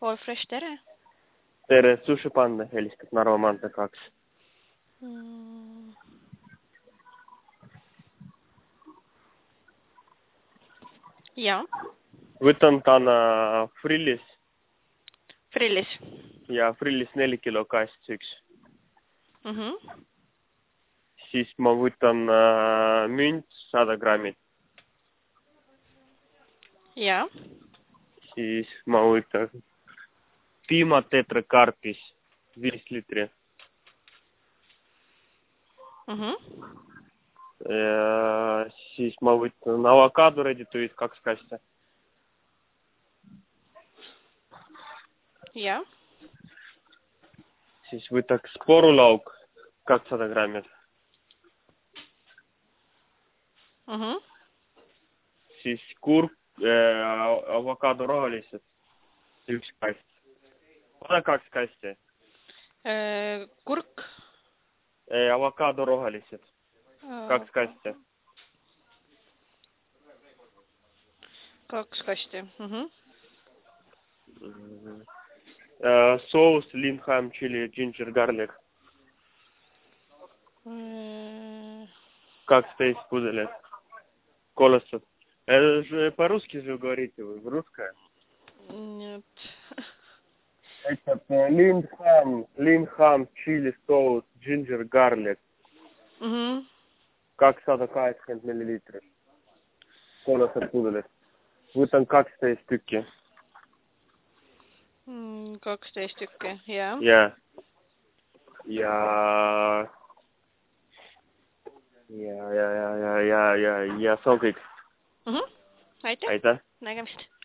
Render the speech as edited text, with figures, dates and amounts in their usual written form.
All Fresh, tere. Tere, Sushi Panda, helistad Narva maantee 2. Ja, Võtan täna frillis Frillis. ja frillis 4 kilo kast üks. Siis ma võtan münt 100 grammit. Ja, Siis ma võtan piimatetrakarpis 5 liitri. Ja siis ma võtan avokado reedituid 2 kasti. ja, Siis võtaks porulauk 200 grammit. Siis kurk, avokado rohelised 1 kast. Ole 2 kasti. kurk. Avokado rohelised 2 kasti. 2 kasti. Соус лимхам, чили, ginger, garlic. 12 пуделей. Колосов. Это же по-русски же говорите вы, русское? Нет. Это лимхам, чили, соус, ginger, garlic. 280 миллилитров. Колосов пуделей. Võtan 12 tükki. 12 tükki, ja. Ja see on kõik. Aitäh. Aitäh. Nägemist.